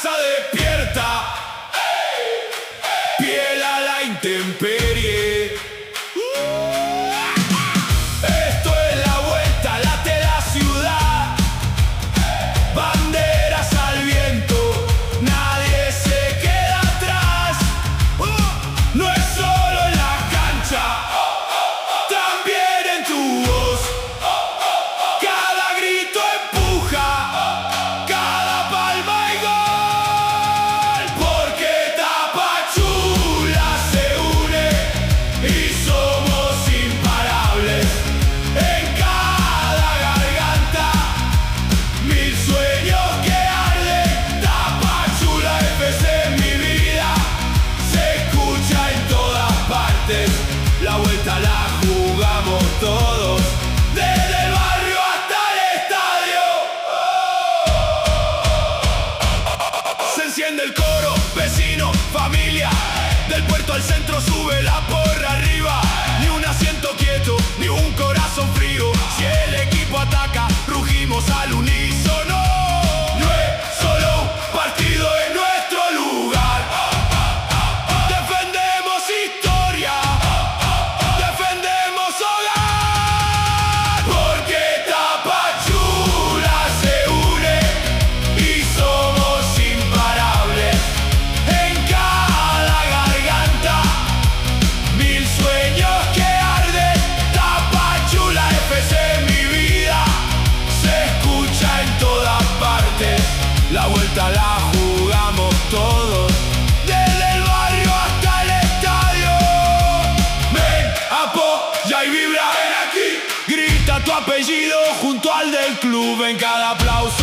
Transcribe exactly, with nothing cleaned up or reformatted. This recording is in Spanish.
casa despierta, piel a la intemperie. Esto es la vuelta, late la ciudad, banderas al viento, nadie se queda atrás. No es solo en la cancha, también en tu voz. Cada grito empuja, cada palma y gol, porque Tapachula se une y somos imparables. En cada garganta, mil sueños que arden. Tapachula F C en mi vida, se escucha en todas partes. La vuelta la jugamos todos, desde el barrio hasta el estadio. Se enciende el coro, vecino, familia, del puerto al centro sube la porra arriba. Ni un asiento quieto, ni un corazón frío. Si el equipo ataca, rugimos al unísono. No es solo un partido, es nuestro lugar. Defendemos historia, defendemos hogar, porque Tapachula se une y somos imparables. En cada garganta, mil sueños que arden. Tapachula F C en mi vida, se escucha en todas partes. La vuelta la jugamos todos, desde el barrio hasta el estadio. Ven, apoya y vibra, ven aquí, grita tu apellido junto al del club en cada aplauso.